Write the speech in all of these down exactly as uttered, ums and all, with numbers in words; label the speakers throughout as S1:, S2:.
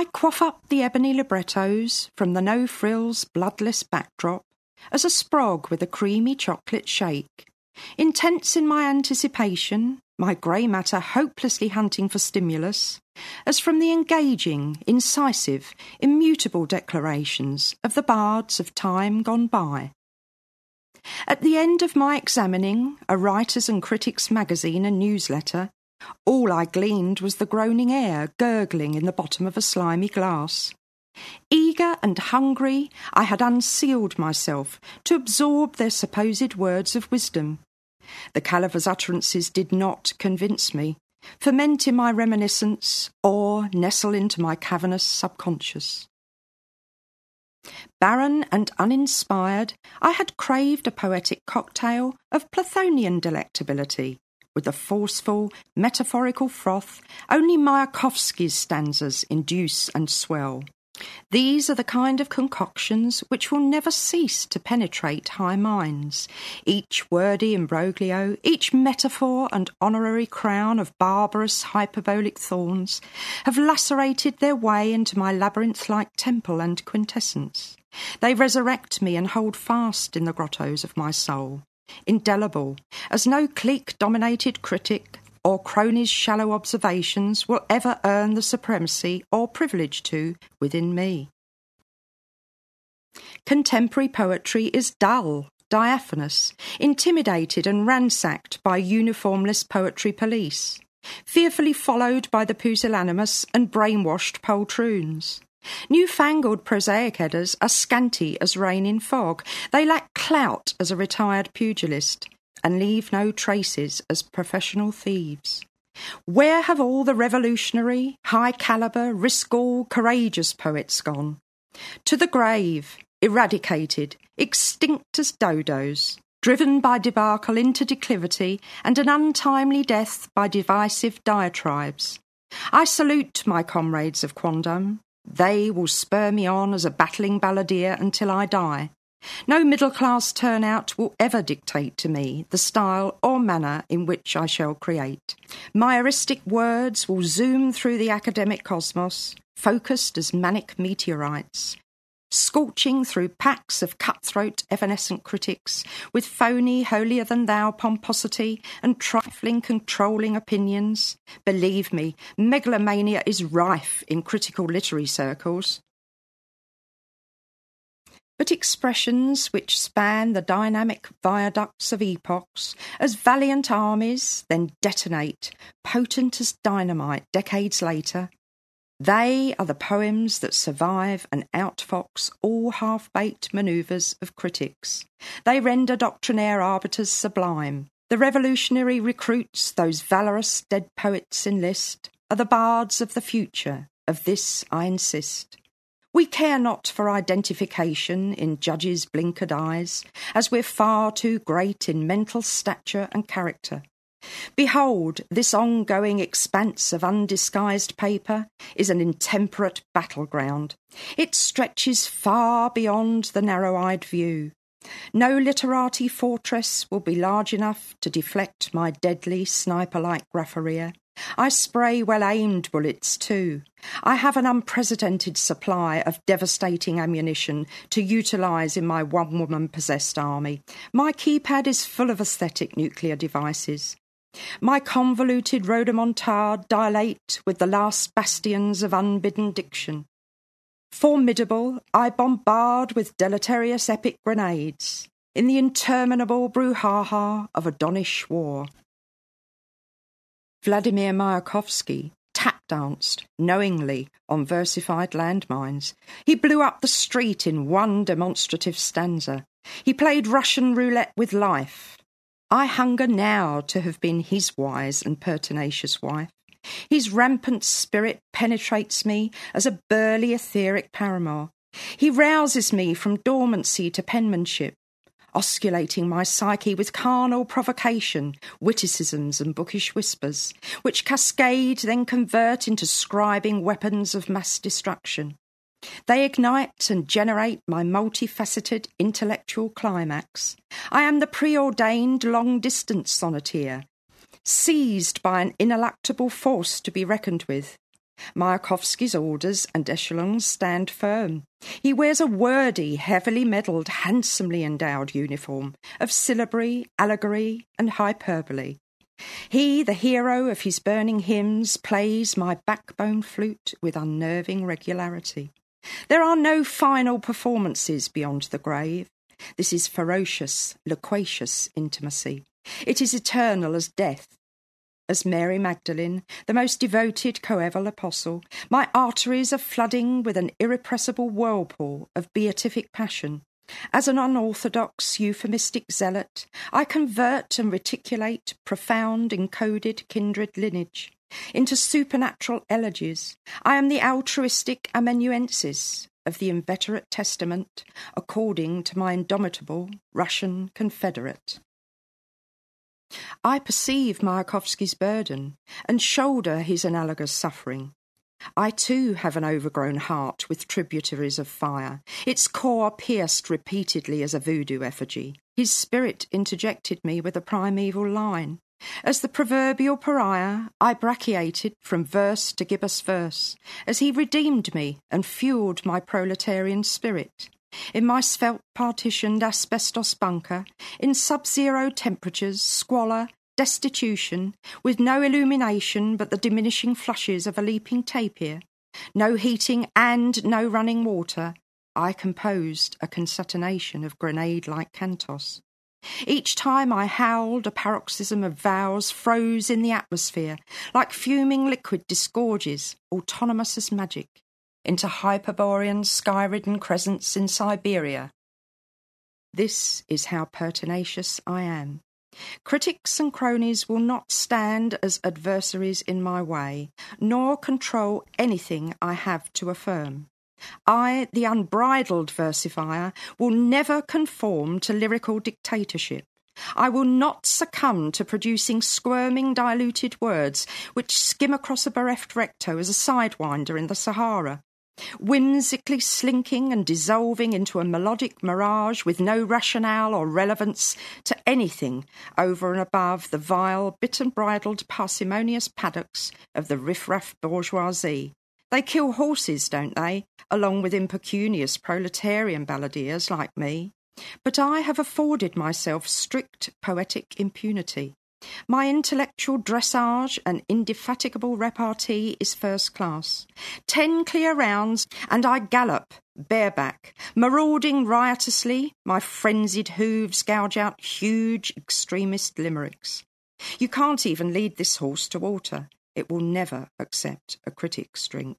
S1: I quaff up the ebony librettos from the no-frills, bloodless backdrop as a sprog with a creamy chocolate shake, intense in my anticipation, my grey matter hopelessly hunting for stimulus, as from the engaging, incisive, immutable declarations of the bards of time gone by. At the end of my examining a Writers' and Critics magazine and newsletter, all I gleaned was the groaning air gurgling in the bottom of a slimy glass. Eager and hungry, I had unsealed myself to absorb their supposed words of wisdom. The Calaver's utterances did not convince me, ferment in my reminiscence, or nestle into my cavernous subconscious. Barren and uninspired, I had craved a poetic cocktail of Plathonian delectability, with the forceful, metaphorical froth only Mayakovsky's stanzas induce and swell. These are the kind of concoctions which will never cease to penetrate high minds. Each wordy imbroglio, each metaphor and honorary crown of barbarous hyperbolic thorns have lacerated their way into my labyrinth-like temple and quintessence. They resurrect me and hold fast in the grottos of my soul, indelible, as no clique-dominated critic or crony's shallow observations will ever earn the supremacy or privilege to within me. Contemporary poetry is dull, diaphanous, intimidated and ransacked by uniformless poetry police, fearfully followed by the pusillanimous and brainwashed poltroons. Newfangled prosaic headers are scanty as rain in fog. They lack clout as a retired pugilist, and leave no traces as professional thieves. Where have all the revolutionary, high-calibre, risk-all, courageous poets gone? To the grave, eradicated, extinct as dodos, driven by debacle into declivity and an untimely death by divisive diatribes. I salute my comrades of quondam. They will spur me on as a battling balladeer until I die. No middle-class turnout will ever dictate to me the style or manner in which I shall create. My eristic words will zoom through the academic cosmos, focused as manic meteorites, scorching through packs of cutthroat evanescent critics with phony holier-than-thou pomposity and trifling controlling opinions. Believe me, megalomania is rife in critical literary circles. But expressions which span the dynamic viaducts of epochs, as valiant armies then detonate, potent as dynamite decades later, they are the poems that survive and outfox all half-baked manoeuvres of critics. They render doctrinaire arbiters sublime. The revolutionary recruits those valorous dead poets enlist are the bards of the future. Of this I insist. We care not for identification in judges' blinkered eyes, as we're far too great in mental stature and character. Behold, this ongoing expanse of undisguised paper is an intemperate battleground. It stretches far beyond the narrow-eyed view. No literati fortress will be large enough to deflect my deadly sniper-like graffier. I spray well-aimed bullets too. I have an unprecedented supply of devastating ammunition to utilise in my one-woman-possessed army. My keypad is full of aesthetic nuclear devices. My convoluted rhodomontade dilate with the last bastions of unbidden diction. Formidable, I bombard with deleterious epic grenades in the interminable brouhaha of a Donish war. Vladimir Mayakovsky tap-danced knowingly on versified landmines. He blew up the street in one demonstrative stanza. He played Russian roulette with life. I hunger now to have been his wise and pertinacious wife. His rampant spirit penetrates me as a burly etheric paramour. He rouses me from dormancy to penmanship, osculating my psyche with carnal provocation, witticisms and bookish whispers, which cascade then convert into scribing weapons of mass destruction. They ignite and generate my multifaceted intellectual climax. I am the preordained long-distance sonneteer, seized by an ineluctable force to be reckoned with. Mayakovsky's orders and echelons stand firm. He wears a wordy, heavily medalled, handsomely endowed uniform of syllabary, allegory, and hyperbole. He, the hero of his burning hymns, plays my backbone flute with unnerving regularity. There are no final performances beyond the grave. This is ferocious, loquacious intimacy. It is eternal as death. As Mary Magdalene, the most devoted coeval apostle, my arteries are flooding with an irrepressible whirlpool of beatific passion. As an unorthodox, euphemistic zealot, I convert and reticulate profound, encoded kindred lineage into supernatural elegies. I am the altruistic amanuensis of the inveterate testament, according to my indomitable Russian confederate. I perceive Mayakovsky's burden and shoulder his analogous suffering. I too have an overgrown heart with tributaries of fire, its core pierced repeatedly as a voodoo effigy. His spirit interjected me with a primeval line. As the proverbial pariah, I brachiated from verse to gibbous verse, as he redeemed me and fueled my proletarian spirit. In my svelte-partitioned asbestos bunker, in sub-zero temperatures, squalor, destitution, with no illumination but the diminishing flushes of a leaping tapir, no heating and no running water, I composed a concatenation of grenade-like cantos. Each time I howled, a paroxysm of vows froze in the atmosphere, like fuming liquid disgorges, autonomous as magic, into Hyperborean sky-ridden crescents in Siberia. This is how pertinacious I am. Critics and cronies will not stand as adversaries in my way, nor control anything I have to affirm. I, the unbridled versifier, will never conform to lyrical dictatorship. I will not succumb to producing squirming, diluted words which skim across a bereft recto as a sidewinder in the Sahara, whimsically slinking and dissolving into a melodic mirage with no rationale or relevance to anything over and above the vile, bit-and-bridled, parsimonious paddocks of the riff-raff bourgeoisie. They kill horses, don't they, along with impecunious proletarian balladeers like me. But I have afforded myself strict poetic impunity. My intellectual dressage and indefatigable repartee is first class. Ten clear rounds, and I gallop, bareback, marauding riotously, my frenzied hooves gouge out huge extremist limericks. You can't even lead this horse to water. It will never accept a critic's drink.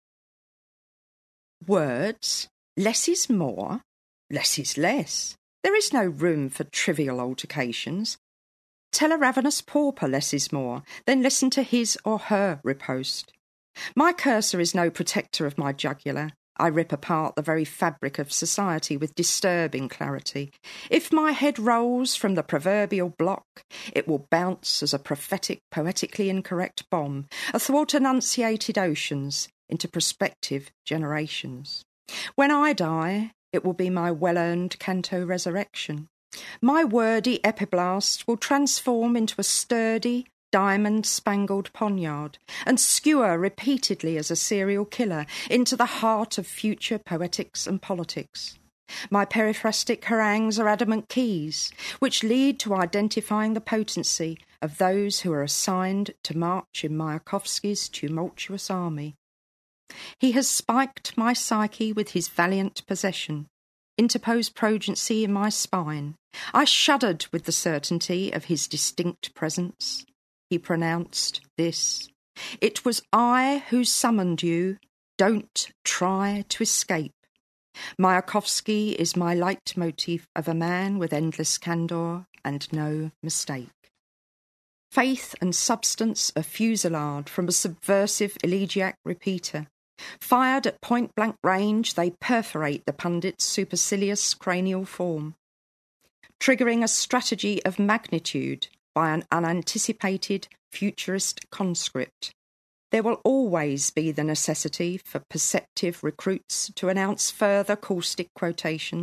S1: Words, less is more, less is less. There is no room for trivial altercations. Tell a ravenous pauper less is more, then listen to his or her riposte. My cursor is no protector of my jugular. I rip apart the very fabric of society with disturbing clarity. If my head rolls from the proverbial block, it will bounce as a prophetic, poetically incorrect bomb athwart enunciated oceans into prospective generations. When I die, it will be my well-earned canto resurrection. My wordy epiblast will transform into a sturdy, diamond-spangled poniard and skewer repeatedly as a serial killer into the heart of future poetics and politics. My periphrastic harangues are adamant keys, which lead to identifying the potency of those who are assigned to march in Mayakovsky's tumultuous army. He has spiked my psyche with his valiant possession, interposed progency in my spine. I shuddered with the certainty of his distinct presence. He pronounced this: "It was I who summoned you. Don't try to escape." Mayakovsky is my leitmotif of a man with endless candour and no mistake. Faith and substance are fusillade from a subversive elegiac repeater. Fired at point-blank range, they perforate the pundit's supercilious cranial form, triggering a strategy of magnitude by an unanticipated futurist conscript. There will always be the necessity for perceptive recruits to announce further caustic quotations.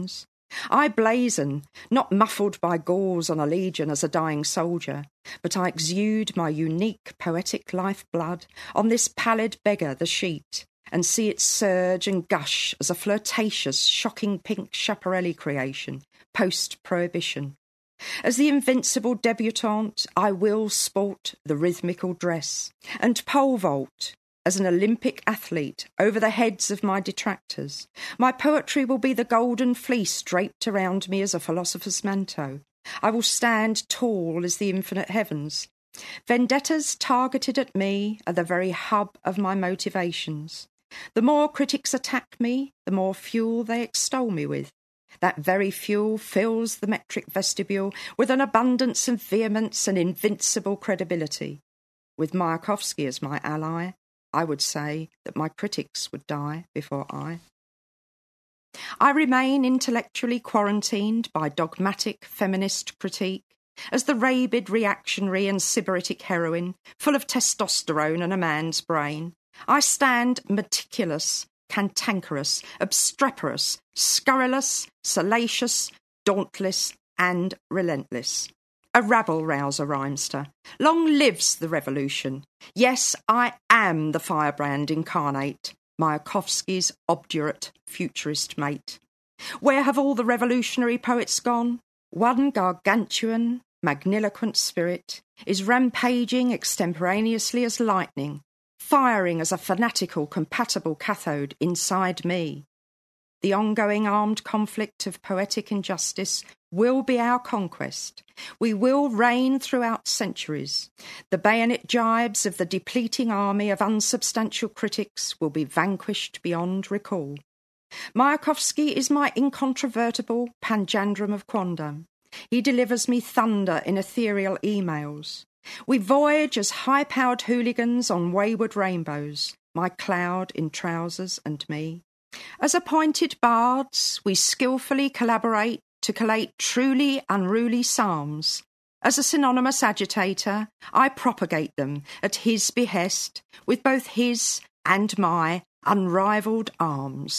S1: I blazon, not muffled by gauze on a legion as a dying soldier, but I exude my unique poetic lifeblood on this pallid beggar the sheet, and see it surge and gush as a flirtatious, shocking pink Schiaparelli creation, post-prohibition. As the invincible debutante, I will sport the rhythmical dress, and pole vault, as an Olympic athlete, over the heads of my detractors. My poetry will be the golden fleece draped around me as a philosopher's mantle. I will stand tall as the infinite heavens. Vendettas targeted at me are the very hub of my motivations. The more critics attack me, the more fuel they extol me with. That very fuel fills the metric vestibule with an abundance and vehemence and invincible credibility. With Mayakovsky as my ally, I would say that my critics would die before I. I remain intellectually quarantined by dogmatic feminist critique, as the rabid reactionary and sybaritic heroine, full of testosterone and a man's brain. I stand meticulous, cantankerous, obstreperous, scurrilous, salacious, dauntless, and relentless. A rabble-rouser rhymester. Long lives the revolution. Yes, I am the firebrand incarnate, Mayakovsky's obdurate futurist mate. Where have all the revolutionary poets gone? One gargantuan, magniloquent spirit is rampaging extemporaneously as lightning, firing as a fanatical, compatible cathode inside me. The ongoing armed conflict of poetic injustice will be our conquest. We will reign throughout centuries. The bayonet jibes of the depleting army of unsubstantial critics will be vanquished beyond recall. Mayakovsky is my incontrovertible panjandrum of quondam. He delivers me thunder in ethereal emails. We voyage as high-powered hooligans on wayward rainbows, my cloud in trousers and me. As appointed bards, we skillfully collaborate to collate truly unruly psalms. As a synonymous agitator, I propagate them at his behest with both his and my unrivalled arms.